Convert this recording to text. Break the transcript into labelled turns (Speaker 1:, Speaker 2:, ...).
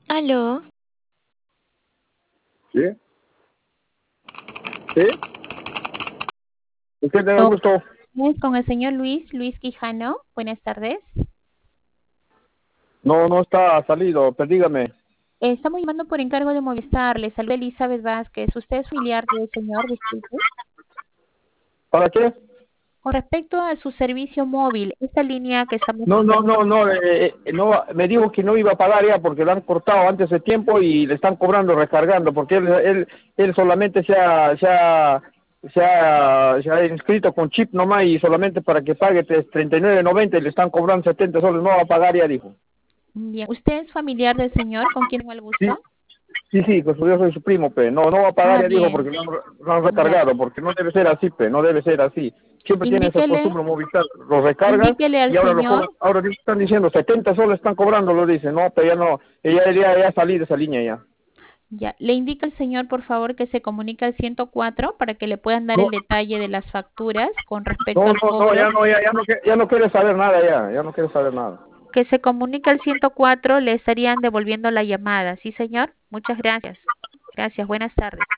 Speaker 1: Aló,
Speaker 2: ¿Sí? ¿Sí? ¿Usted tiene
Speaker 3: Oh,
Speaker 2: gusto?
Speaker 3: es con el señor Luis Quijano. Buenas tardes.
Speaker 2: No, no está salido, pero dígame.
Speaker 3: Estamos llamando por encargo de Movistar. Le saluda Elizabeth Vázquez. ¿Usted es familiar del señor? Disculpe.
Speaker 2: ¿Para qué?
Speaker 3: Con respecto a su servicio móvil, esta línea que estamos
Speaker 2: No, no,
Speaker 3: ofreciendo.
Speaker 2: no, no, no, me dijo que no iba a pagar ya porque lo han cortado antes de tiempo y le están cobrando, recargando, porque él solamente se ha inscrito con chip nomás y solamente para que pague 39.90 y le están cobrando 70 soles, no va a pagar ya, dijo.
Speaker 3: Bien. ¿Usted es familiar del señor? ¿Con quién tengo el
Speaker 2: Sí,
Speaker 3: gusto?
Speaker 2: sí, pues yo soy su primo, pe. No, no va a pagar
Speaker 3: Ah,
Speaker 2: ya, dijo, porque
Speaker 3: bien.
Speaker 2: lo han
Speaker 3: Ya.
Speaker 2: recargado, porque no debe ser así, pe, no debe ser así. Siempre tiene esa
Speaker 3: Indíquele,
Speaker 2: costumbre Movistar, lo recargan
Speaker 3: indíquele al
Speaker 2: y ahora
Speaker 3: señor.
Speaker 2: ahora están diciendo 70 soles están cobrando, lo dicen, no, pero ya no, ya salí de esa línea ya.
Speaker 3: Ya. Le indica al señor, por favor, que se comunique al 104 para que le puedan dar
Speaker 2: No,
Speaker 3: el detalle de las facturas con respecto
Speaker 2: no,
Speaker 3: al
Speaker 2: no, no,
Speaker 3: cobro.
Speaker 2: ya no quiere saber nada ya no quiere saber nada.
Speaker 3: Que se comunique al 104, le estarían devolviendo la llamada. Sí, señor. Muchas gracias. Gracias. Buenas tardes.